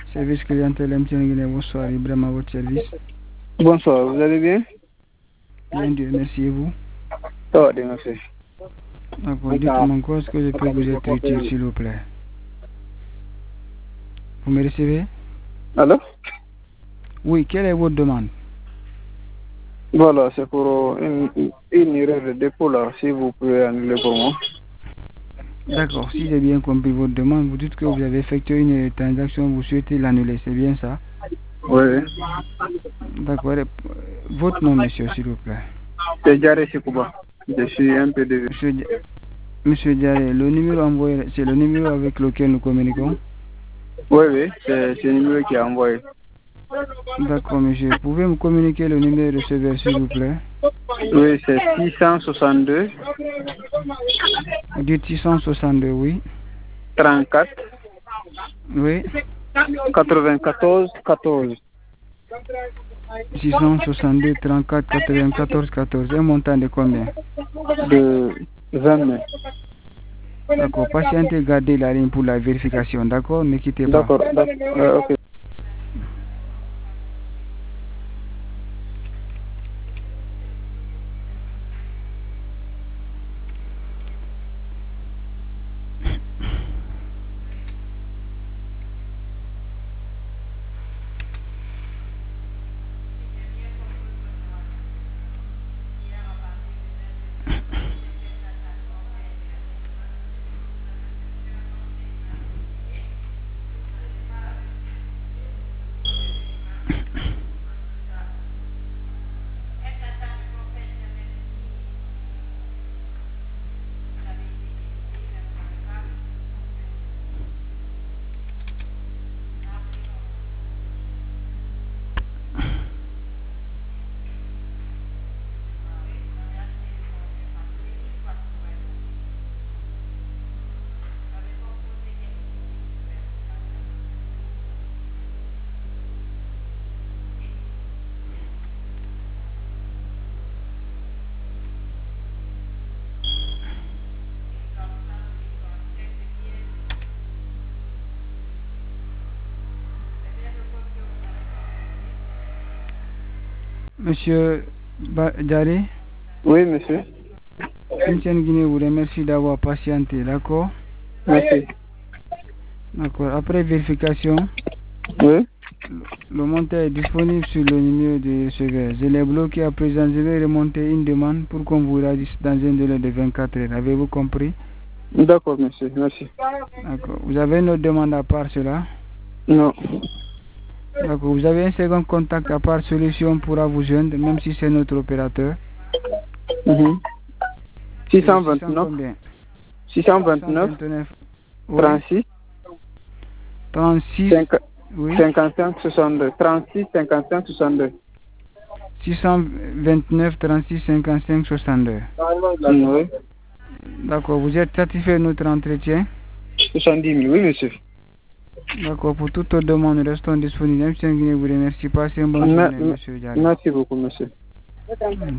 Service clientèle MTN Guinée, bonsoir, Ibrahim à votre service. Bonsoir, vous allez bien? Bien, Dieu, merci et vous? Ça va bien, merci. D'accord, dites-moi quoi est-ce que je peux vous être utile, s'il vous plaît? Vous me recevez? Alors? Oui, quelle est votre demande? Voilà, c'est pour une erreur de dépôt là, si vous pouvez annuler pour moi. D'accord, si j'ai bien compris votre demande, vous dites que vous avez effectué une transaction, vous souhaitez l'annuler, c'est bien ça? Oui. D'accord, votre nom, monsieur, s'il vous plaît. C'est Diaré Chikouba. Je suis un peu de... Monsieur Diaré, le numéro envoyé, c'est le numéro avec lequel nous communiquons? Oui, c'est le numéro qui a envoyé. D'accord, monsieur. Pouvez me communiquer le numéro de receveur, s'il vous plaît? Oui, c'est 662. Vous dites 662, oui. 34. Oui. 94 14. 662 34 94 14. Un montant de combien? De 20 mai. D'accord. Patientez, gardez la ligne pour la vérification. D'accord? Ne quittez pas. D'accord, ok. Monsieur Diaré, Oui, monsieur. MTN Guinée vous remercie d'avoir patienté. D'accord? Merci. D'accord. Après vérification, Oui. le montant est disponible sur le numéro de receveur. Je l'ai bloqué à présent. Je vais remonter une demande pour qu'on vous réagisse dans un délai de 24 heures. Avez-vous compris? D'accord, monsieur. Merci. D'accord. Vous avez une autre demande à part cela? Non. D'accord. Vous avez un second contact à part Solution pourra vous joindre, même si c'est notre opérateur. 629. Combien? 629. 629. Oui. 36. 36. Oui. 55 62. 36 55 62. 629 36 55 62. Oui. D'accord. Vous êtes satisfait de notre entretien? 70 000, oui, monsieur. D'accord. Pour toute autre demande, nous restons disponibles. M. Guinée vous remercie. Passez une bonne journée, monsieur Diaré. Merci beaucoup, monsieur.